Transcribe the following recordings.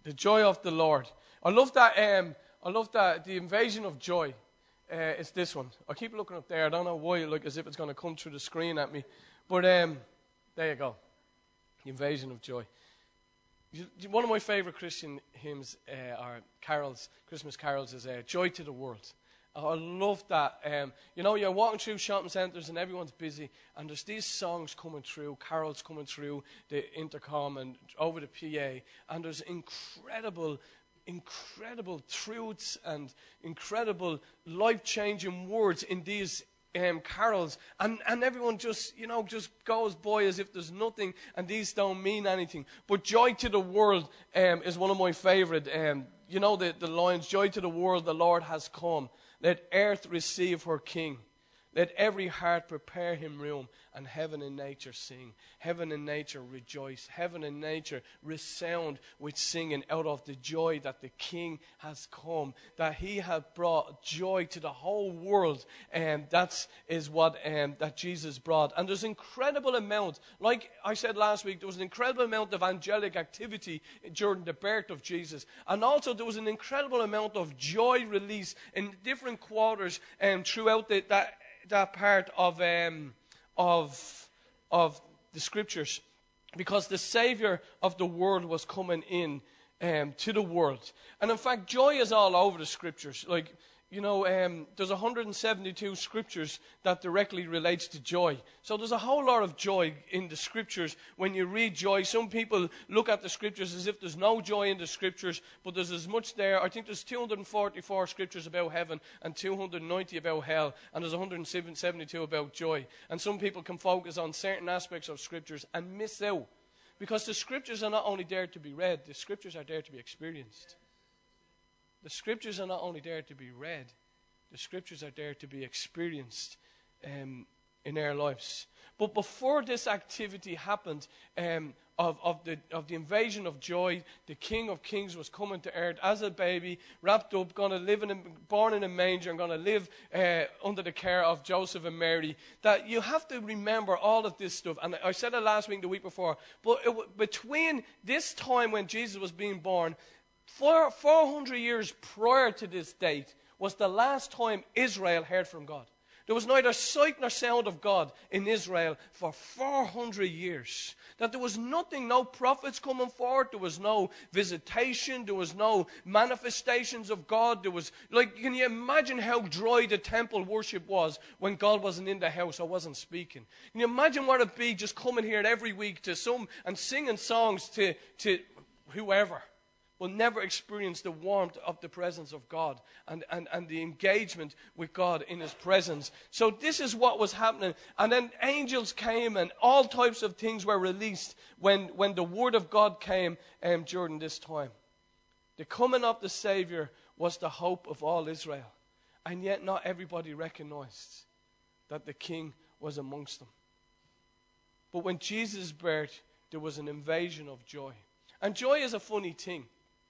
The joy of the Lord. I love that. The invasion of joy. It's this one. I keep looking up there. I don't know why, like as if it's going to come through the screen at me. But there you go. The invasion of joy. One of my favorite Christian hymns or carols, Christmas carols, is "Joy to the World." I love that. You're walking through shopping centres and everyone's busy, and there's these songs coming through, carols coming through the intercom and over the PA, and there's incredible truths and incredible life-changing words in these carols, and everyone just goes by as if there's nothing, and these don't mean anything. But "Joy to the World" is one of my favorite. The lines, "Joy to the world, the Lord has come. Let earth receive her King. Let every heart prepare him room, and heaven and nature sing. Heaven and nature rejoice. Heaven and nature resound with singing out of the joy that the King has come, that he has brought joy to the whole world. And that is what that Jesus brought. And there's incredible amount, like I said last week, there was an incredible amount of angelic activity during the birth of Jesus. And also there was an incredible amount of joy released in different quarters throughout that part of the scriptures, because the Savior of the world was coming in to the world. And in fact, joy is all over the scriptures. There's 172 scriptures that directly relates to joy. So there's a whole lot of joy in the scriptures. When you read joy, some people look at the scriptures as if there's no joy in the scriptures, but there's as much there. I think there's 244 scriptures about heaven and 290 about hell, and there's 172 about joy. And some people can focus on certain aspects of scriptures and miss out, because the scriptures are not only there to be read, the scriptures are there to be experienced. The scriptures are not only there to be read, the scriptures are there to be experienced in our lives. But before this activity happened, of the invasion of joy, the King of Kings was coming to earth as a baby, wrapped up, born in a manger, and going to live under the care of Joseph and Mary. That you have to remember all of this stuff. And I said it last week, the week before. But between this time when Jesus was being born, 400 years prior to this date, was the last time Israel heard from God. There was neither sight nor sound of God in Israel for 400 years. That there was nothing, no prophets coming forward, there was no visitation, there was no manifestations of God. There was, can you imagine how dry the temple worship was when God wasn't in the house or wasn't speaking? Can you imagine what it'd be just coming here every week to some and singing songs to whoever? Will never experience the warmth of the presence of God and the engagement with God in his presence. So this is what was happening. And then angels came and all types of things were released when the word of God came during this time. The coming of the Savior was the hope of all Israel. And yet not everybody recognized that the King was amongst them. But when Jesus' birth, there was an invasion of joy. And joy is a funny thing.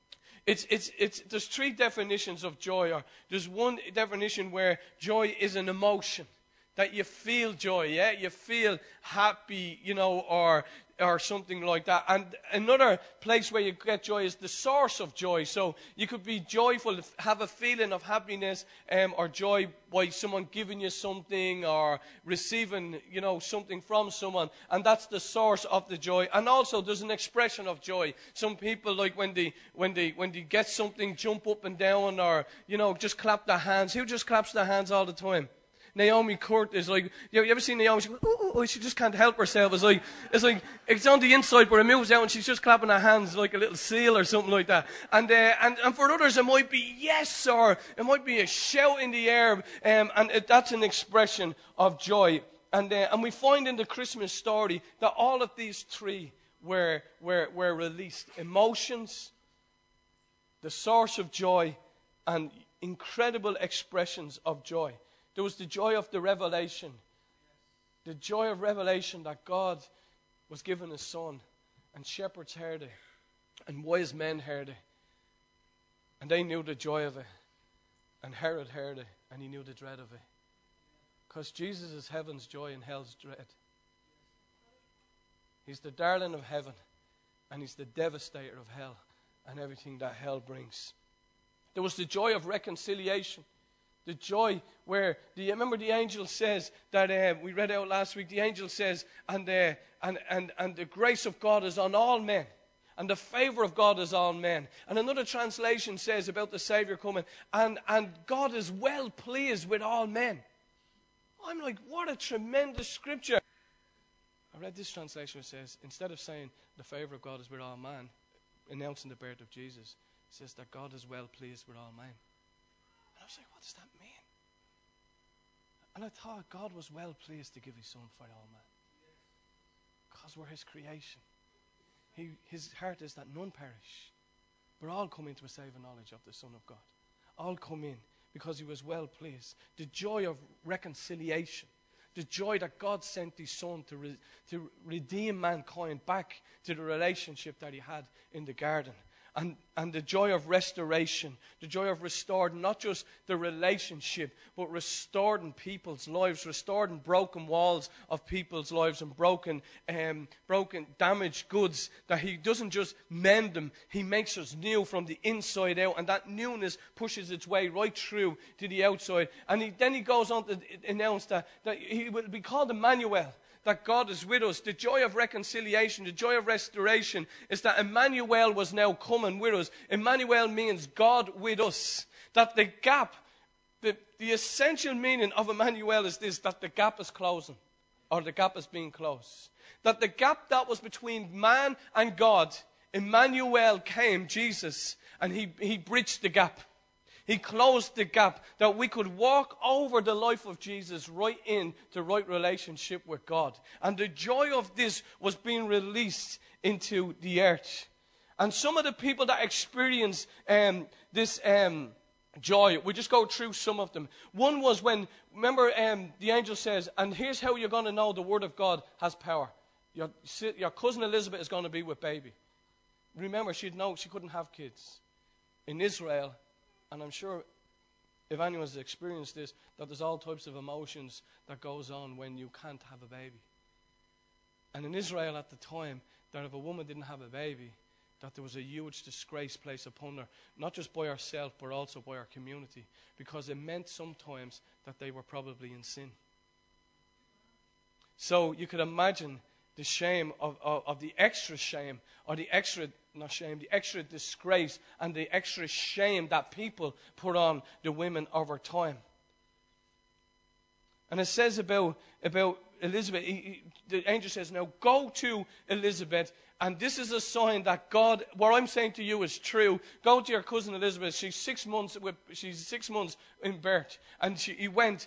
There's three definitions of joy. Or there's one definition where joy is an emotion, that you feel joy, yeah, you feel happy, or something like that. And another place where you get joy is the source of joy. So you could be joyful, have a feeling of happiness, or joy by someone giving you something or receiving, something from someone. And that's the source of the joy. And also there's an expression of joy. Some people, like when they get something, jump up and down, or, just clap their hands. Who just claps their hands all the time? Naomi Curtis is like, you ever seen Naomi? She goes, ooh, she just can't help herself. It's on the inside, but it moves out, and she's just clapping her hands like a little seal or something like that. And for others, it might be yes, or it might be a shout in the air, that's an expression of joy. And we find in the Christmas story that all of these three were released: emotions, the source of joy, and incredible expressions of joy. There was the joy of the revelation. The joy of revelation that God was giving his son. And shepherds heard it. And wise men heard it. And they knew the joy of it. And Herod heard it. And he knew the dread of it. Because Jesus is heaven's joy and hell's dread. He's the darling of heaven. And he's the devastator of hell. and everything that hell brings. There was the joy of reconciliation. The joy where, remember the angel says that we read out last week, the angel says, and the grace of God is on all men, and the favor of God is on men. And another translation says about the Savior coming, and God is well pleased with all men. I'm like, what a tremendous scripture. I read this translation, it says, instead of saying the favor of God is with all men, announcing the birth of Jesus, it says that God is well pleased with all men. And I was like, what does that mean? And I thought God was well pleased to give his son for all men. Because we're his creation. His heart is that none perish, but all come into a saving knowledge of the Son of God. All come in because he was well pleased. The joy of reconciliation. The joy that God sent his son to redeem mankind back to the relationship that he had in the garden. And the joy of restoration, the joy of restoring not just the relationship, but restoring people's lives, restoring broken walls of people's lives and broken, damaged goods, that he doesn't just mend them, he makes us new from the inside out, and that newness pushes its way right through to the outside. And then he goes on to announce that he will be called Emmanuel, that God is with us. The joy of reconciliation, the joy of restoration is that Emmanuel was now coming with us. Emmanuel means God with us. That the gap, the essential meaning of Emmanuel is this, that the gap is closing, or the gap is being closed. That the gap that was between man and God, Emmanuel came, Jesus, and he bridged the gap. He closed the gap that we could walk over the life of Jesus right into right relationship with God. And the joy of this was being released into the earth. And some of the people that experienced this joy, we just go through some of them. One was when, remember the angel says, and here's how you're going to know the word of God has power. Your cousin Elizabeth is going to be with baby. Remember, she couldn't have kids. In Israel, and I'm sure if anyone's experienced this, that there's all types of emotions that goes on when you can't have a baby. And in Israel at the time, that if a woman didn't have a baby, that there was a huge disgrace placed upon her, not just by herself, but also by her community, because it meant sometimes that they were probably in sin. So you could imagine the shame of the extra shame, or the extra disgrace and the extra shame that people put on the women over time. And it says about Elizabeth, the angel says, now go to Elizabeth, and this is a sign that God, what I'm saying to you is true. Go to your cousin Elizabeth. She's 6 months in birth, and she went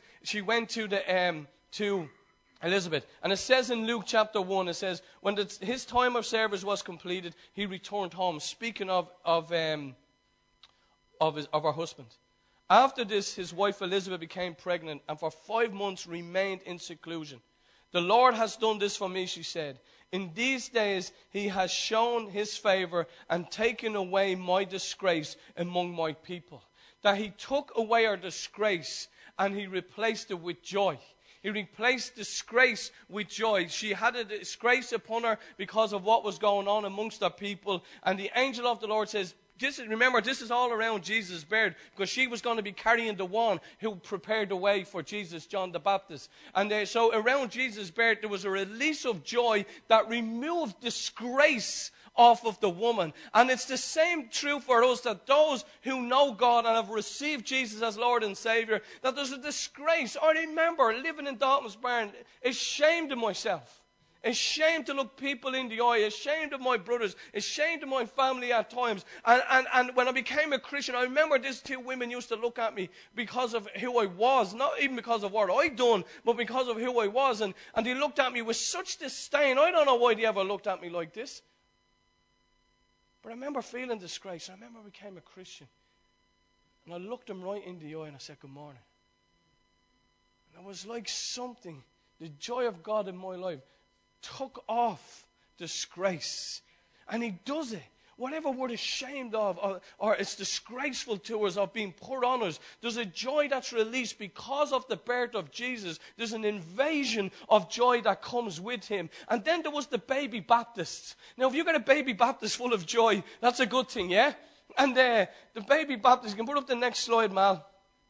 to Elizabeth. And it says in Luke chapter 1, it says, when his time of service was completed, he returned home, speaking of her husband. After this, his wife Elizabeth became pregnant, and for 5 months remained in seclusion. The Lord has done this for me, she said. In these days, he has shown his favor and taken away my disgrace among my people. That he took away our disgrace and he replaced it with joy. He replaced disgrace with joy. She had a disgrace upon her because of what was going on amongst her people. And the angel of the Lord says, remember, this is all around Jesus' birth, because she was going to be carrying the one who prepared the way for Jesus, John the Baptist. And so around Jesus' birth, there was a release of joy that removed disgrace off of the woman. And it's the same true for us, that those who know God and have received Jesus as Lord and Savior, that there's a disgrace. I remember living in Dalton's Barn, ashamed of myself. Ashamed to look people in the eye, ashamed of my brothers, ashamed of my family at times. And when I became a Christian, I remember these two women used to look at me because of who I was, not even because of what I'd done, but because of who I was. And they looked at me with such disdain. I don't know why they ever looked at me like this. But I remember feeling disgrace. I remember I became a Christian. And I looked them right in the eye and I said, good morning. And it was like something, the joy of God in my life took off disgrace. And he does it whatever we're ashamed of, or it's disgraceful to us, of being put on us, there's a joy that's released because of the birth of Jesus. There's an invasion of joy that comes with him. And then there was the baby Baptists. Now, if you got a baby Baptist full of joy, that's a good thing, yeah? And the baby Baptist, you can put up the next slide, Mal.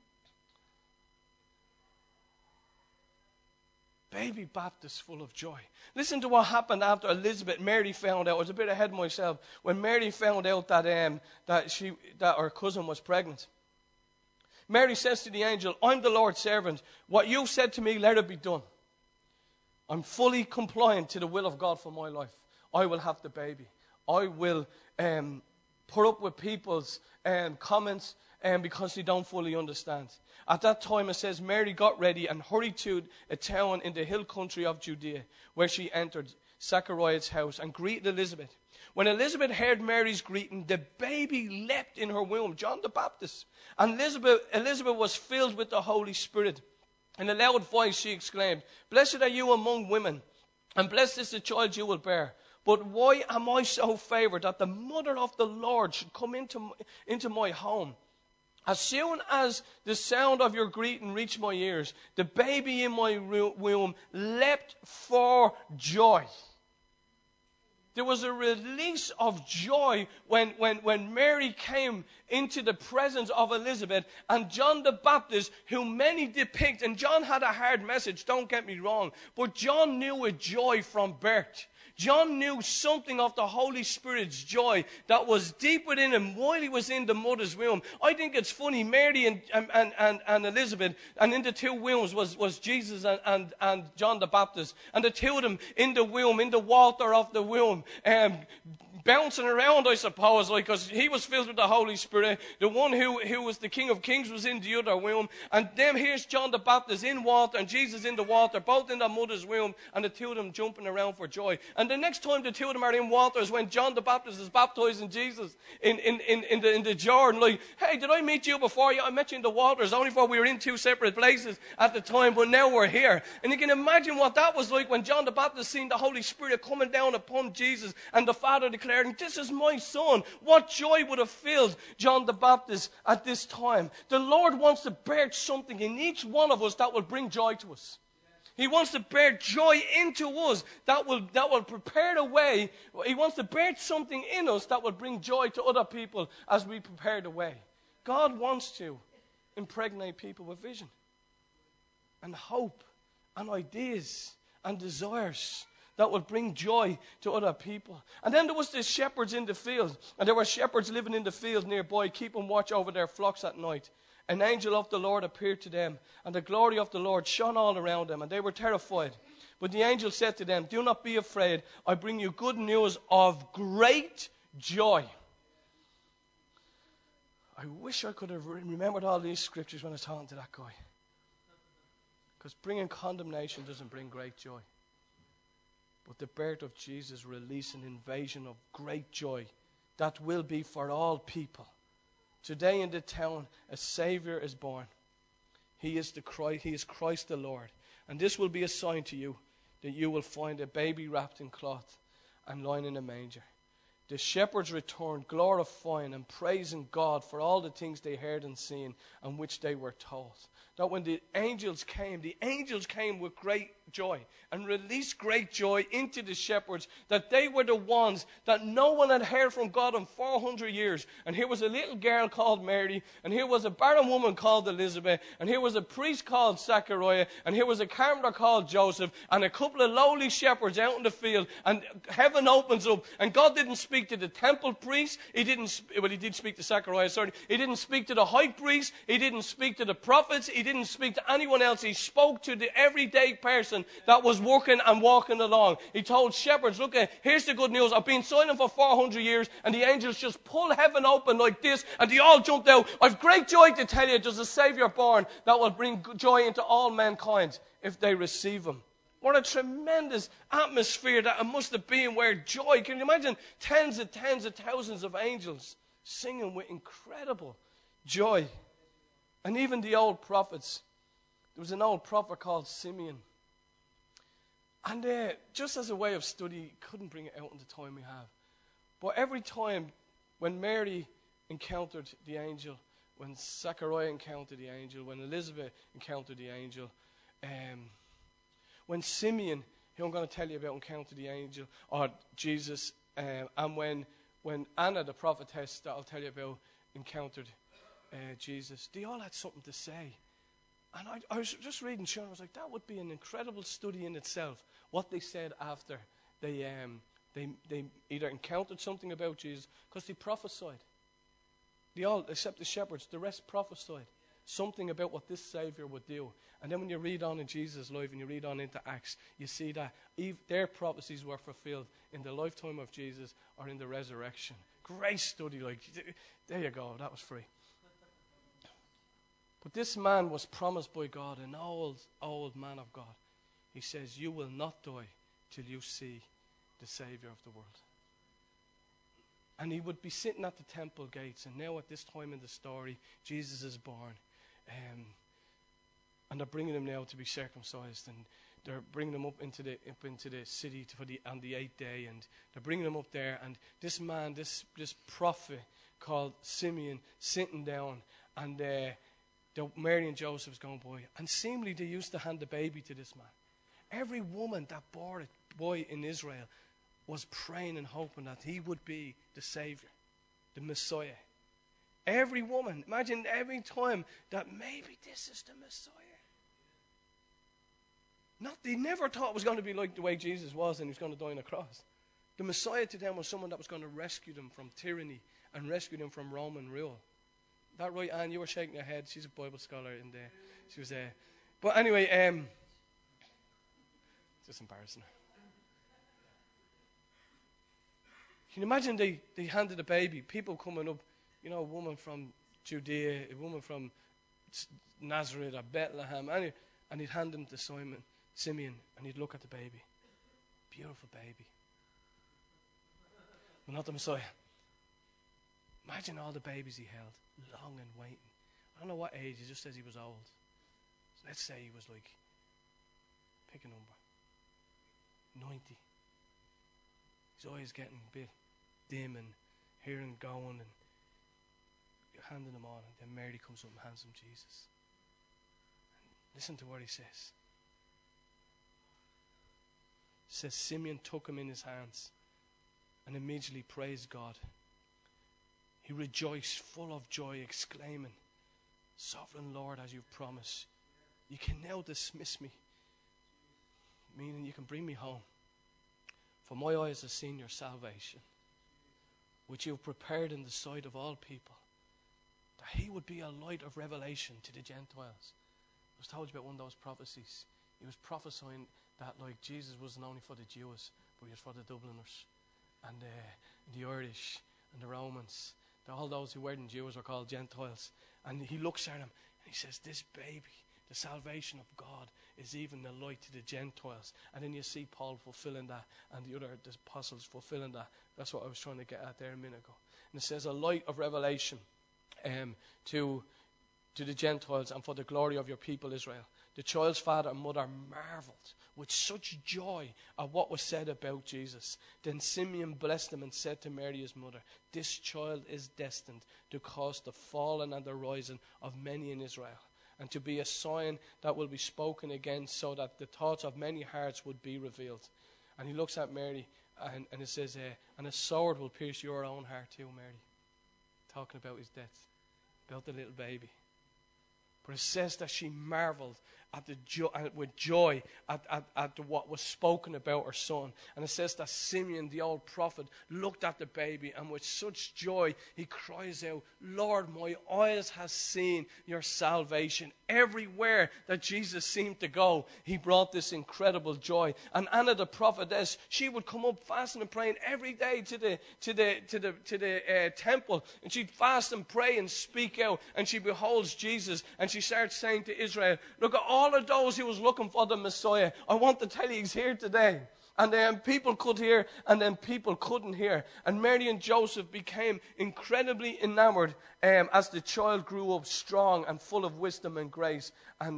Baby Baptist full of joy. Listen to what happened after Elizabeth. Mary found out. I was a bit ahead of myself. When Mary found out that her cousin was pregnant. Mary says to the angel, I'm the Lord's servant. What you said to me, let it be done. I'm fully compliant to the will of God for my life. I will have the baby. I will put up with people's comments because they don't fully understand. At that time, it says, Mary got ready and hurried to a town in the hill country of Judea, where she entered Zachariah's house and greeted Elizabeth. When Elizabeth heard Mary's greeting, the baby leapt in her womb, John the Baptist. And Elizabeth was filled with the Holy Spirit. In a loud voice, she exclaimed, Blessed are you among women, and blessed is the child you will bear. But why am I so favored that the mother of the Lord should come into my home? As soon as the sound of your greeting reached my ears, the baby in my womb leapt for joy. There was a release of joy when Mary came into the presence of Elizabeth, and John the Baptist, who many depict, and John had a hard message, don't get me wrong, but John knew a joy from birth. John knew something of the Holy Spirit's joy that was deep within him while he was in the mother's womb. I think it's funny, Mary and Elizabeth, and in the two wombs was Jesus and John the Baptist. And the two of them in the womb, in the water of the womb, bouncing around, I suppose, because he was filled with the Holy Spirit. The one who was the King of Kings was in the other womb. And then here's John the Baptist in water and Jesus in the water, both in the mother's womb, and the two of them jumping around for joy. And the next time the two of them are in water is when John the Baptist is baptizing Jesus in the Jordan. Like, hey, did I meet you before? Yeah, I met you in the waters, only for we were in two separate places at the time, but now we're here. And you can imagine what that was like when John the Baptist seen the Holy Spirit coming down upon Jesus, and the Father declared, this is my son. What joy would have filled John the Baptist at this time. The Lord wants to birth something in each one of us that will bring joy to us. He wants to birth joy into us that will prepare the way. He wants to birth something in us that will bring joy to other people as we prepare the way. God wants to impregnate people with vision and hope and ideas and desires that will bring joy to other people. And then there was the shepherds in the field. And there were shepherds living in the field nearby, keeping watch over their flocks at night. An angel of the Lord appeared to them, and the glory of the Lord shone all around them, and they were terrified. But the angel said to them, do not be afraid. I bring you good news of great joy. I wish I could have remembered all these scriptures when I was talking to that guy. Because bringing condemnation doesn't bring great joy. But the birth of Jesus released an invasion of great joy that will be for all people. Today in the town, a Savior is born. He is Christ the Lord. And this will be a sign to you that you will find a baby wrapped in cloth and lying in a manger. The shepherds returned, glorifying and praising God for all the things they heard and seen and which they were told. That when the angels came with great joy and released great joy into the shepherds, that they were the ones that no one had heard from God in 400 years. And here was a little girl called Mary, and here was a barren woman called Elizabeth, and here was a priest called Zachariah, and here was a carpenter called Joseph, and a couple of lowly shepherds out in the field, and heaven opens up, and God didn't speak to the temple priest, he did speak to Zachariah, he didn't speak to the high priest, he didn't speak to the prophets, he didn't speak to anyone else. He spoke to the everyday person that was working and walking along. He told shepherds, look, here's the good news. I've been silent for 400 years, and the angels just pulled heaven open like this, and they all jumped out. I've great joy to tell you, there's a Savior born that will bring joy into all mankind if they receive him. What a tremendous atmosphere that it must have been, where joy, can you imagine tens of thousands of angels singing with incredible joy? And even the old prophets. There was an old prophet called Simeon. And just as a way of study, couldn't bring it out in the time we have. But every time when Mary encountered the angel, when Zechariah encountered the angel, when Elizabeth encountered the angel, when Simeon, who I'm going to tell you about, encountered the angel, or Jesus, and when Anna, the prophetess that I'll tell you about, encountered Jesus, they all had something to say. And I was just reading, Sean, I was like, that would be an incredible study in itself, what they said after they either encountered something about Jesus, because they prophesied. They all, except the shepherds, the rest prophesied something about what this Savior would do. And then when you read on in Jesus' life and you read on into Acts, you see that their prophecies were fulfilled in the lifetime of Jesus or in the resurrection. Great study. There you go. That was free. But this man was promised by God, an old, old man of God. He says, you will not die till you see the Savior of the world. And he would be sitting at the temple gates. And now at this time in the story, Jesus is born. And they're bringing him now to be circumcised. And they're bringing him up into the city on the 8th day. And they're bringing him up there. And this man, this prophet called Simeon, sitting down. And Mary and Joseph's going by. And seemingly they used to hand the baby to this man. Every woman that bore a boy in Israel was praying and hoping that he would be the Savior, the Messiah. Every woman, imagine every time that maybe this is the Messiah. They never thought it was going to be like the way Jesus was and he was going to die on a cross. The Messiah to them was someone that was going to rescue them from tyranny and rescue them from Roman rule. That right, Anne? You were shaking your head. She's a Bible scholar in there. She was there. But anyway, just embarrassing her. Can you imagine they handed a baby, people coming up, a woman from Judea, a woman from Nazareth or Bethlehem, and he'd hand him to Simeon, and he'd look at the baby. Beautiful baby. But not the Messiah. Imagine all the babies he held, long and waiting. I don't know what age, he just says he was old. So let's say he was pick a number, 90. His eyes getting a bit dim and hearing going, and you're handing him on, and then Mary comes up and hands him Jesus. And listen to what he says. It says, Simeon took him in his hands and immediately praised God. He rejoiced, full of joy, exclaiming, Sovereign Lord, as you've promised, you can now dismiss me, meaning you can bring me home. For my eyes have seen your salvation, which you have prepared in the sight of all people, that he would be a light of revelation to the Gentiles. I was told you about one of those prophecies. He was prophesying that Jesus wasn't only for the Jews, but he was for the Dubliners and the Irish and the Romans. All those who weren't Jews were called Gentiles. And he looks at him and he says, this baby, the salvation of God, is even the light to the Gentiles. And then you see Paul fulfilling that and the apostles fulfilling that. That's what I was trying to get at there a minute ago. And it says a light of revelation to the Gentiles and for the glory of your people Israel. The child's father and mother marveled with such joy at what was said about Jesus. Then Simeon blessed him and said to Mary his mother, this child is destined to cause the falling and the rising of many in Israel, and to be a sign that will be spoken against, so that the thoughts of many hearts would be revealed. And he looks at Mary and it says, and a sword will pierce your own heart too, Mary. Talking about his death, about the little baby. But it says that she marveled with joy at what was spoken about her son. And it says that Simeon, the old prophet, looked at the baby, and with such joy he cries out, Lord, my eyes have seen your salvation. Everywhere that Jesus seemed to go, he brought this incredible joy. And Anna the prophetess, she would come up fasting and praying every day to the temple, and she'd fast and pray and speak out, and she beholds Jesus, and she starts saying to Israel, look at all of those who was looking for the Messiah. I want to tell you he's here today. And then people could hear, and then people couldn't hear. And Mary and Joseph became incredibly enamored as the child grew up strong and full of wisdom and grace. And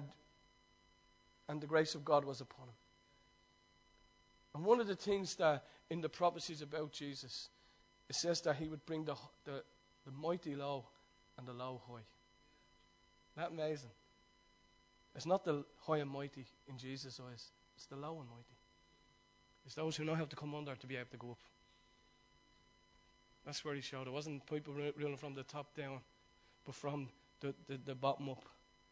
the grace of God was upon him. And one of the things that in the prophecies about Jesus, it says that he would bring the mighty low and the low high. Isn't that amazing? It's not the high and mighty in Jesus' eyes. It's the low and mighty. It's those who know how to come under to be able to go up. That's where he showed. It wasn't people ruling from the top down, but from the bottom up.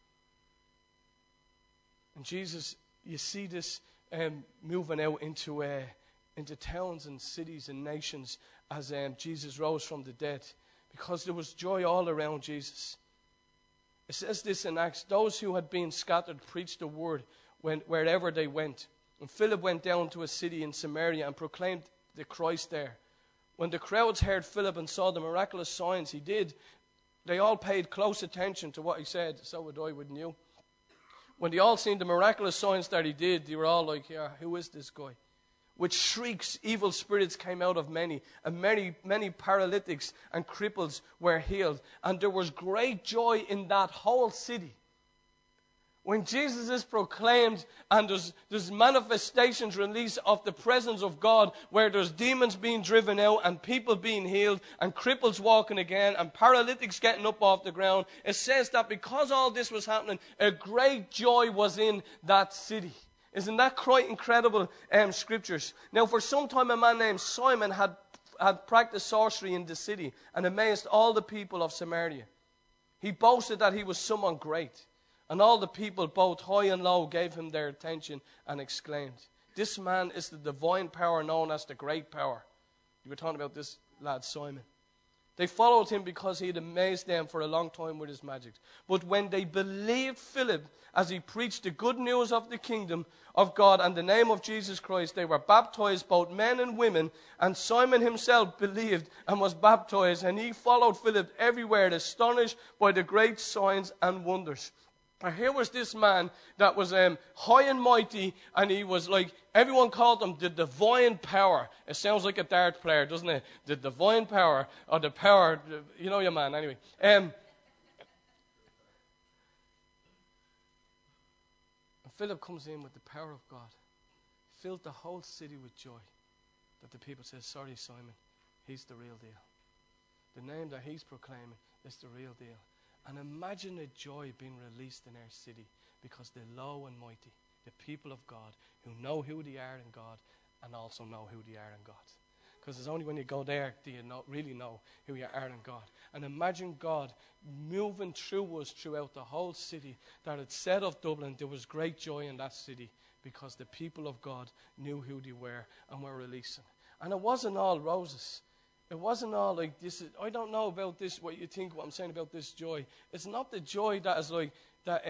And Jesus, you see this moving out into towns and cities and nations as Jesus rose from the dead, because there was joy all around Jesus. It says this in Acts: those who had been scattered preached the word wherever they went. And Philip went down to a city in Samaria and proclaimed the Christ there. When the crowds heard Philip and saw the miraculous signs he did, they all paid close attention to what he said. So would I, wouldn't you? When they all seen the miraculous signs that he did, they were all like, yeah, who is this guy? With shrieks, evil spirits came out of many, and many paralytics and cripples were healed. And there was great joy in that whole city. When Jesus is proclaimed and there's manifestations released of the presence of God, where there's demons being driven out and people being healed and cripples walking again and paralytics getting up off the ground, it says that because all this was happening, a great joy was in that city. Isn't that quite incredible scriptures? Now, for some time, a man named Simon had practiced sorcery in the city and amazed all the people of Samaria. He boasted that he was someone great. And all the people, both high and low, gave him their attention and exclaimed, "This man is the divine power known as the great power." You were talking about this lad, Simon. They followed him because he had amazed them for a long time with his magic. But when they believed Philip as he preached the good news of the kingdom of God and the name of Jesus Christ, they were baptized, both men and women. And Simon himself believed and was baptized. And he followed Philip everywhere, astonished by the great signs and wonders. And here was this man that was high and mighty, and he was like, everyone called him the divine power. It sounds like a dart player, doesn't it? The divine power, or the power, you know your man, anyway. And Philip comes in with the power of God, filled the whole city with joy, that the people said, sorry, Simon, he's the real deal. The name that he's proclaiming is the real deal. And imagine the joy being released in our city, because the low and mighty, the people of God, who know who they are in God and also know who they are in God. Because it's only when you go there do you really know who you are in God. And imagine God moving through us throughout the whole city, that it said of Dublin, there was great joy in that city because the people of God knew who they were and were releasing. And it wasn't all roses. It wasn't all like this. I don't know about this, what you think, what I'm saying about this joy. It's not the joy that is like, that,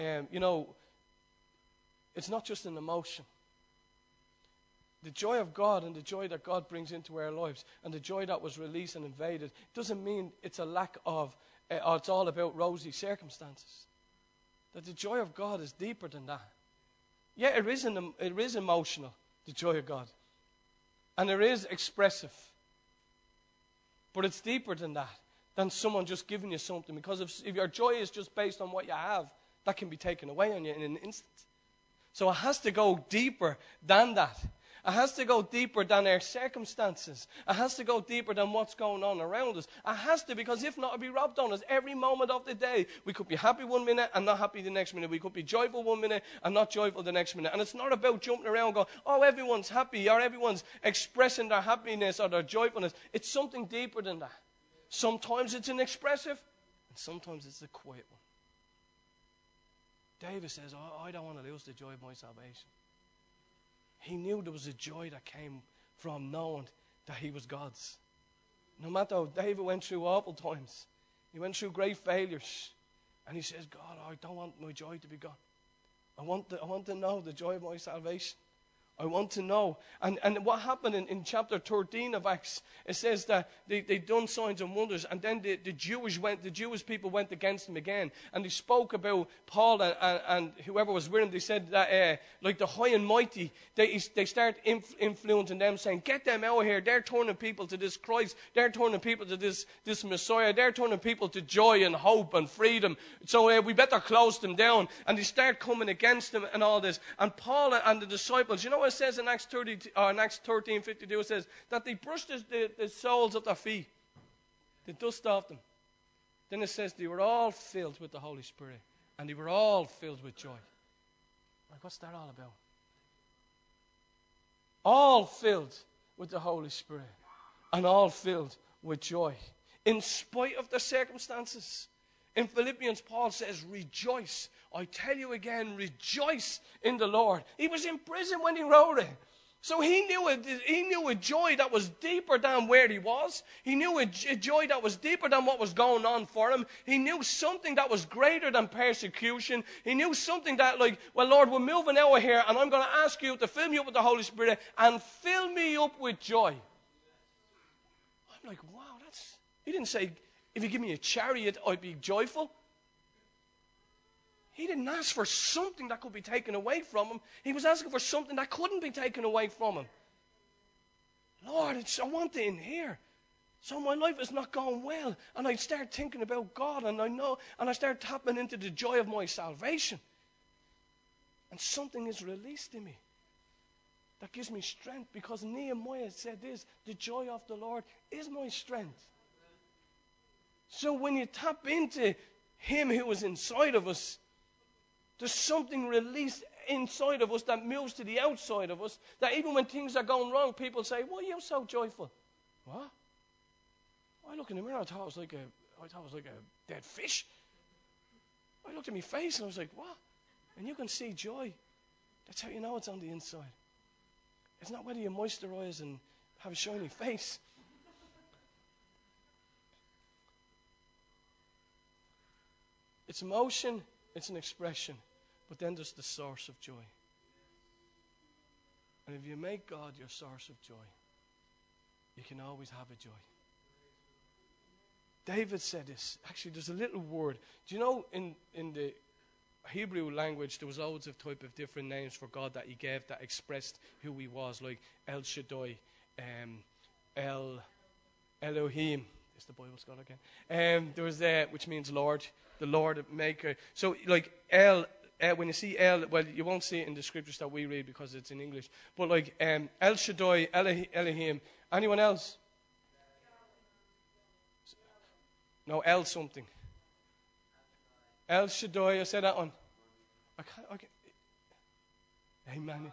it's not just an emotion. The joy of God and the joy that God brings into our lives and the joy that was released and invaded doesn't mean it's a lack of, or it's all about rosy circumstances. That the joy of God is deeper than that. Yeah, it is emotional, the joy of God. And it is expressive. But it's deeper than that, than someone just giving you something. Because if your joy is just based on what you have, that can be taken away on you in an instant. So it has to go deeper than that. It has to go deeper than our circumstances. It has to go deeper than what's going on around us. It has to, because if not, it'll be robbed on us every moment of the day. We could be happy one minute and not happy the next minute. We could be joyful one minute and not joyful the next minute. And it's not about jumping around and going, oh, everyone's happy, or everyone's expressing their happiness or their joyfulness. It's something deeper than that. Sometimes it's an expressive, and sometimes it's a quiet one. David says, oh, I don't want to lose the joy of my salvation. He knew there was a joy that came from knowing that he was God's. No matter, David went through awful times. He went through great failures. And he says, God, I don't want my joy to be gone. I want to know the joy of my salvation. I want to know. And what happened in chapter 13 of Acts, it says that they done signs and wonders, and then the Jewish people went against them again, and they spoke about Paul and whoever was with him. They said that like the high and mighty, they start influencing them, saying, get them out of here. They're turning people to this Christ. They're turning people to this Messiah. They're turning people to joy and hope and freedom. So we better close them down. And they start coming against them and all this. And Paul and the disciples, you know what it says in Acts 13:52, it says that they brushed the soles of their feet the dust off them. Then it says they were all filled with the Holy Spirit. And they were all filled with joy. Like, what's that all about? All filled with the Holy Spirit. And all filled with joy. In spite of the circumstances. In Philippians, Paul says, rejoice. I tell you again, rejoice in the Lord. He was in prison when he wrote it. So he knew a joy that was deeper than where he was. He knew a joy that was deeper than what was going on for him. He knew something that was greater than persecution. He knew something that, like, well, Lord, we're moving out of here, and I'm going to ask you to fill me up with the Holy Spirit and fill me up with joy. I'm like, wow, he didn't say, if you give me a chariot, I'd be joyful. He didn't ask for something that could be taken away from him. He was asking for something that couldn't be taken away from him. Lord, I want it in here. So my life is not going well. And I start thinking about God, and I start tapping into the joy of my salvation. And something is released in me that gives me strength, because Nehemiah said this, the joy of the Lord is my strength. So when you tap into him who is inside of us, there's something released inside of us that moves to the outside of us, that even when things are going wrong, people say, why are you so joyful? What? I look in the mirror, I thought it was like a dead fish. I looked at my face and I was like, what? And you can see joy. That's how you know it's on the inside. It's not whether you moisturize and have a shiny face. It's emotion, it's an expression, but then there's the source of joy. And if you make God your source of joy, you can always have a joy. David said this. Actually, there's a little word. Do you know in the Hebrew language, there was loads of type of different names for God that he gave that expressed who he was, like El Shaddai, Elohim. Is the Bible Scott again? There was which means Lord, the Lord Maker. So, like El, when you see El, well, you won't see it in the scriptures that we read because it's in English. But like El Shaddai, Elohim. Anyone else? No, El something. El Shaddai. I said that one. I can't. Amen.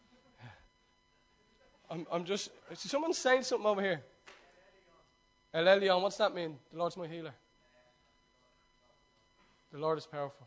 I'm just. Is someone saying something over here? El Elyon, what's that mean? The Lord's my healer. The Lord is powerful.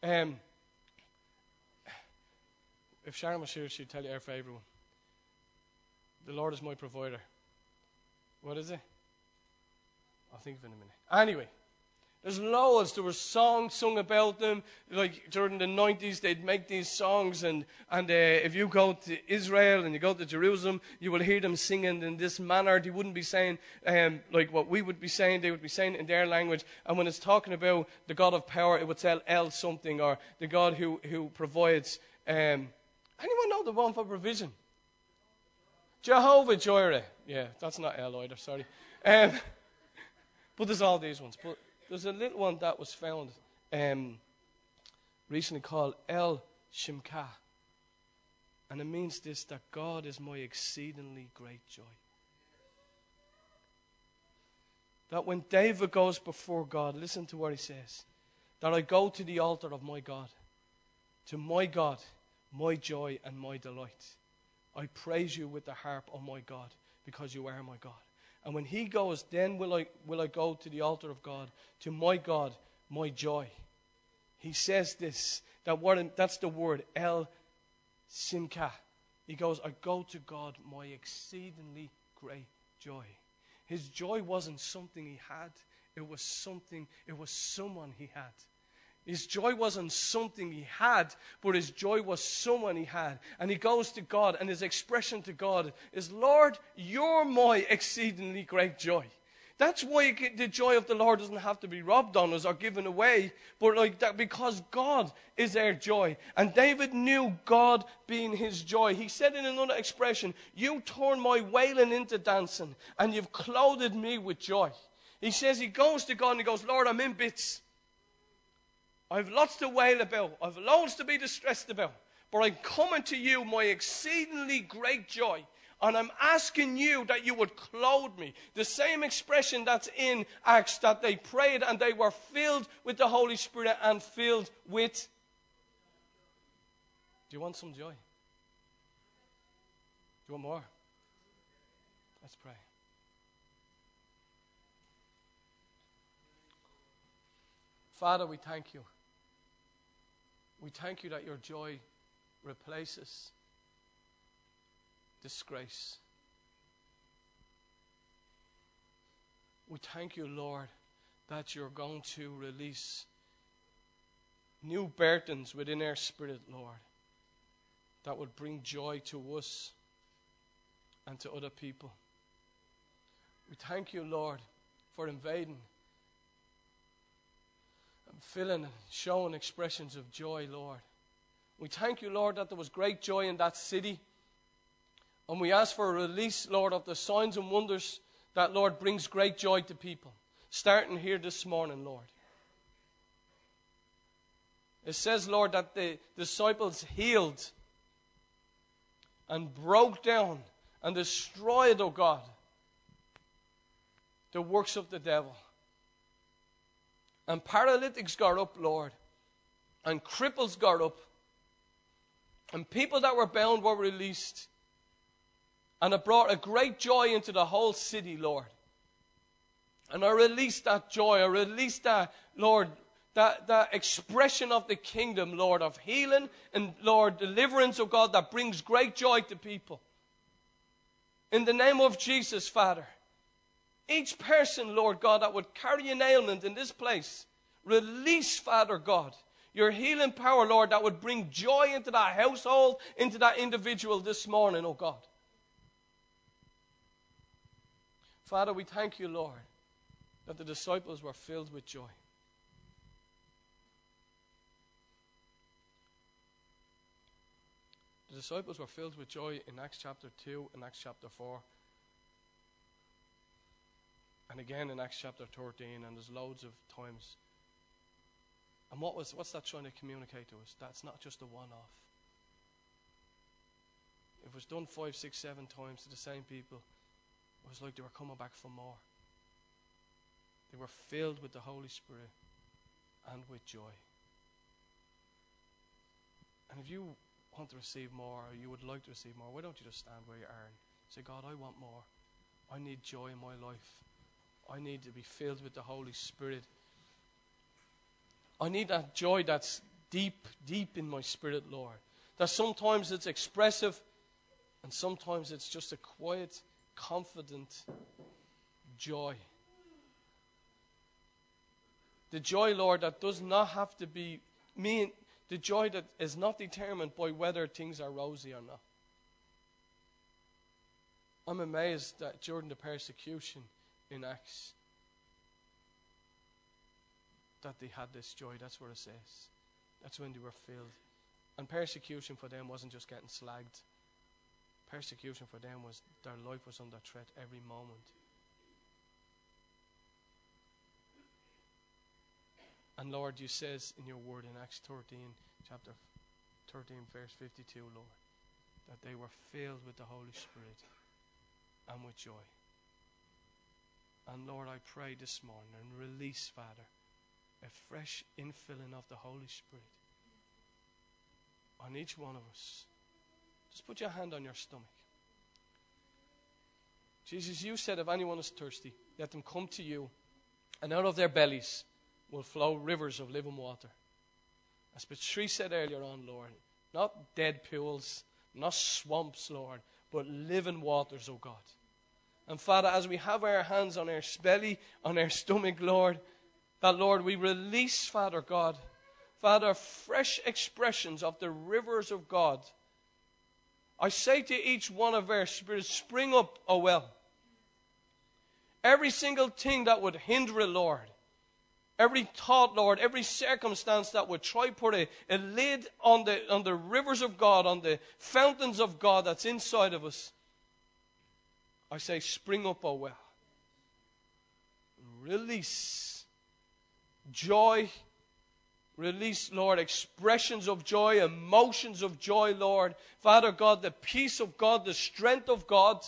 If Sharon was here, she'd tell you our favourite one. The Lord is my provider. What is it? I'll think of it in a minute. Anyway, there's loads. There were songs sung about them. Like during the 90s, they'd make these songs. And if you go to Israel and you go to Jerusalem, you will hear them singing in this manner. They wouldn't be saying like what we would be saying. They would be saying it in their language. And when it's talking about the God of power, it would say El something, or the God who provides. Anyone know the one for provision? Jehovah Jireh. Yeah, that's not El either, sorry. But there's all these ones. But there's a little one that was found recently called El Shimka. And it means this, that God is my exceedingly great joy. That when David goes before God, listen to what he says. That I go to the altar of my God. To my God, my joy and my delight. I praise you with the harp, O my God, because you are my God. And when he goes, then will I go to the altar of God, to my God, my joy. He says this, that's the word, El Simcha. He goes, I go to God, my exceedingly great joy. His joy wasn't something he had. It was someone he had. His joy wasn't something he had, but his joy was someone he had. And he goes to God, and his expression to God is, Lord, you're my exceedingly great joy. That's why the joy of the Lord doesn't have to be robbed on us or given away, but like that, because God is our joy. And David knew God being his joy. He said in another expression, you turn my wailing into dancing, and you've clothed me with joy. He says he goes to God and he goes, Lord, I'm in bits. I've lots to wail about. I've loads to be distressed about. But I'm coming to you, my exceedingly great joy. And I'm asking you that you would clothe me. The same expression that's in Acts, that they prayed and they were filled with the Holy Spirit and filled with. Do you want some joy? Do you want more? Let's pray. Father, we thank you. We thank you that your joy replaces disgrace. We thank you, Lord, that you're going to release new burdens within our spirit, Lord, that would bring joy to us and to other people. We thank you, Lord, for invading and filling and showing expressions of joy, Lord. We thank you, Lord, that there was great joy in that city. And we ask for a release, Lord, of the signs and wonders that, Lord, brings great joy to people. Starting here this morning, Lord. It says, Lord, that the disciples healed and broke down and destroyed, oh God, the works of the devil. And paralytics got up, Lord. And cripples got up. And people that were bound were released. And it brought a great joy into the whole city, Lord. And I release that joy. I release that, Lord, that expression of the kingdom, Lord, of healing and, Lord, deliverance, oh God, that brings great joy to people. In the name of Jesus, Father. Each person, Lord God, that would carry an ailment in this place, release, Father God, your healing power, Lord, that would bring joy into that household, into that individual this morning, oh God. Father, we thank you, Lord, that the disciples were filled with joy. The disciples were filled with joy in Acts chapter 2 and Acts chapter 4. And again in Acts chapter 13, and there's loads of times. And what's that trying to communicate to us? That's not just a one-off. It was done 5, 6, 7 times to the same people. It was like they were coming back for more. They were filled with the Holy Spirit and with joy. And if you want to receive more, or you would like to receive more, why don't you just stand where you are and say, God, I want more. I need joy in my life. I need to be filled with the Holy Spirit. I need that joy that's deep, deep in my spirit, Lord. That sometimes it's expressive and sometimes it's just a quiet, confident joy. The joy, Lord, that does not have to be the joy that is not determined by whether things are rosy or not. I'm amazed that during the persecution in Acts, that they had this joy. That's what it says. That's when they were filled. And persecution for them wasn't just getting slagged. Persecution for them was their life was under threat every moment. And Lord, you says in your word in Acts 13, chapter 13, verse 52, Lord, that they were filled with the Holy Spirit and with joy. And Lord, I pray this morning and release, Father, a fresh infilling of the Holy Spirit on each one of us. Just put your hand on your stomach. Jesus, you said if anyone is thirsty, let them come to you, and out of their bellies will flow rivers of living water. As Patrice said earlier on, Lord, not dead pools, not swamps, Lord, but living waters, oh God. And Father, as we have our hands on our belly, on our stomach, Lord, that, Lord, we release, Father God, Father, fresh expressions of the rivers of God. I say to each one of our spirits, spring up, O well. Every single thing that would hinder it, Lord, every thought, Lord, every circumstance that would try put a lid on the rivers of God, on the fountains of God that's inside of us, I say, spring up, O well. Release joy, Release, Lord, expressions of joy, emotions of joy, Lord. Father God, the peace of God, the strength of God.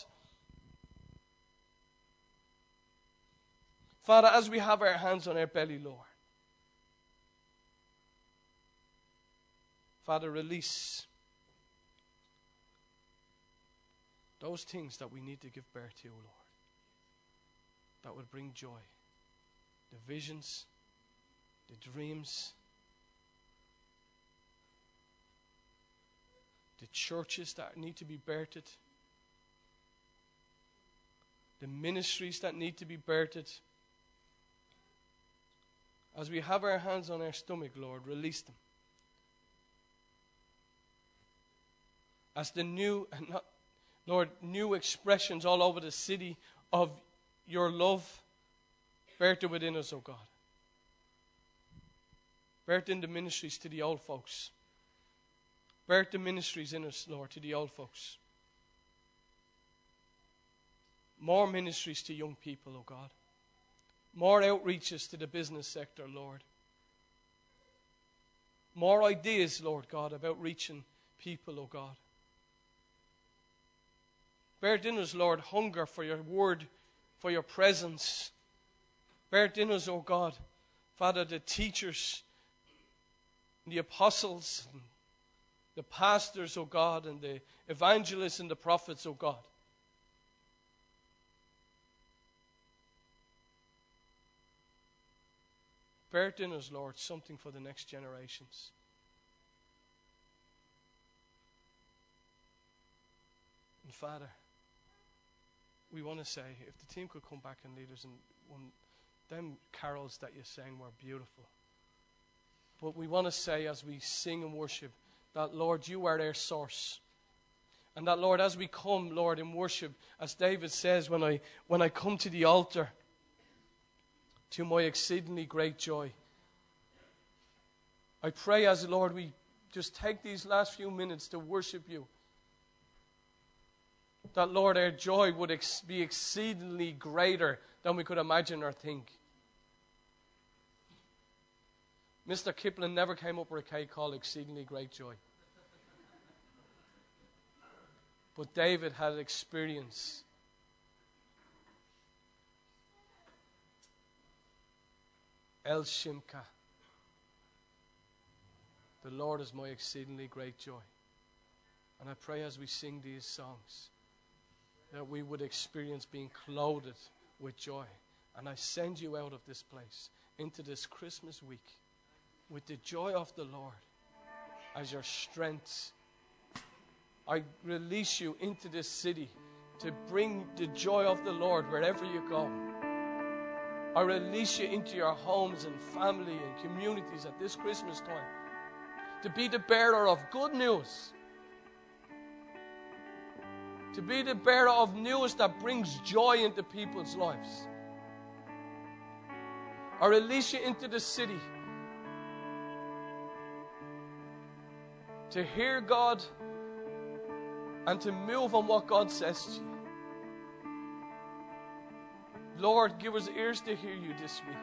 Father, as we have our hands on our belly, Lord. Father, release those things that we need to give birth to, Lord, that would bring joy. The visions, the dreams, the churches that need to be birthed, the ministries that need to be birthed. As we have our hands on our stomach, Lord, release them. As the new expressions all over the city of your love, birthed within us, oh God. Birth in the ministries to the old folks. Birth the ministries in us, Lord, to the old folks. More ministries to young people, oh God. More outreaches to the business sector, Lord. More ideas, Lord God, about reaching people, oh God. Birth in us, Lord, hunger for your word, for your presence. Birth in us, oh God, Father, the teachers, the apostles, and the pastors, oh God, and the evangelists and the prophets, oh God. Birth in us, Lord, something for the next generations. And Father, we want to say, if the team could come back and lead us, and them carols that you sang were beautiful. But we want to say as we sing and worship that, Lord, you are their source. And that, Lord, as we come, Lord, in worship, as David says, when I come to the altar, to my exceedingly great joy, I pray as, Lord, we just take these last few minutes to worship you, that, Lord, our joy would be exceedingly greater than we could imagine or think. Mr. Kipling never came up with a cake called Exceedingly Great Joy. But David had experience. El Shimka. The Lord is my exceedingly great joy. And I pray as we sing these songs that we would experience being clothed with joy. And I send you out of this place into this Christmas week with the joy of the Lord as your strength. I release you into this city to bring the joy of the Lord wherever you go. I release you into your homes and family and communities at this Christmas time to be the bearer of good news. To be the bearer of news that brings joy into people's lives. I release you into the city to hear God and to move on what God says to you. Lord, give us ears to hear you this week.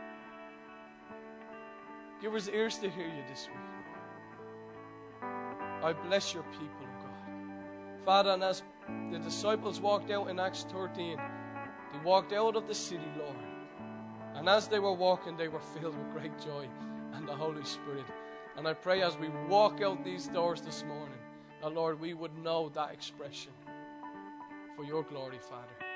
Give us ears to hear you this week. I bless your people, oh God. Father, and as the disciples walked out in Acts 13, they walked out of the city, Lord. And as they were walking, they were filled with great joy and the Holy Spirit. And I pray as we walk out these doors this morning, that, Lord, we would know that expression for your glory, Father.